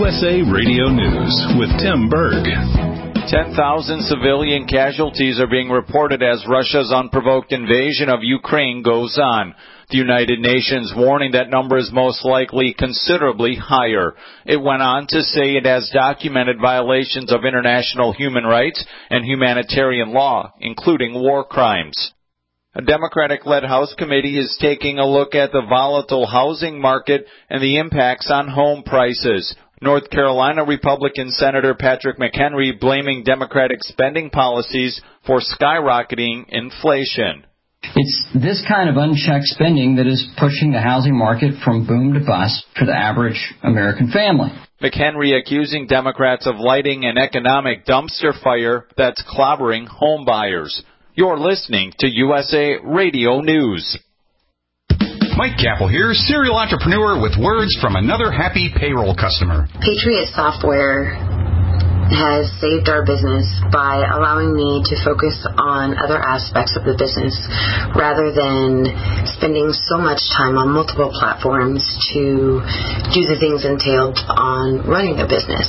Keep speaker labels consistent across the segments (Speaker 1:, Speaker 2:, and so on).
Speaker 1: USA Radio News with Tim Berg.
Speaker 2: 10,000 civilian casualties are being reported as Russia's unprovoked invasion of Ukraine goes on. The United Nations warning that number is most likely considerably higher. It went on to say it has documented violations of international human rights and humanitarian law, including war crimes. A Democratic-led House committee is taking a look at the volatile housing market and the impacts on home prices. North Carolina Republican Senator Patrick McHenry blaming Democratic spending policies for skyrocketing inflation.
Speaker 3: It's this kind of unchecked spending that is pushing the housing market from boom to bust for the average American family.
Speaker 2: McHenry accusing Democrats of lighting an economic dumpster fire that's clobbering home buyers. You're listening to USA Radio News.
Speaker 4: Mike Capel here, serial entrepreneur with words from another happy payroll customer.
Speaker 5: Patriot Software has saved our business by allowing me to focus on other aspects of the business rather than spending so much time on multiple platforms to do the things entailed on running a business.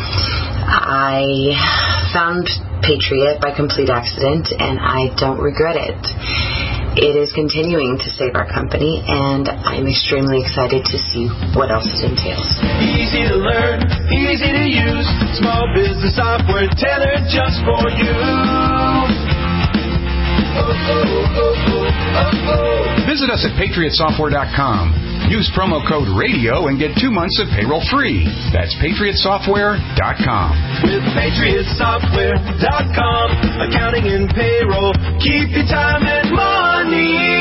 Speaker 5: I found Patriot by complete accident, and I don't regret it. It is continuing to save our company, and I'm extremely excited to see what else it entails.
Speaker 6: Easy to learn, easy to use, small business software tailored just for you.
Speaker 4: Visit us at patriotsoftware.com. Use promo code RADIO and get 2 months of payroll free. That's patriotsoftware.com.
Speaker 6: With patriotsoftware.com, accounting and payroll, keep your time and money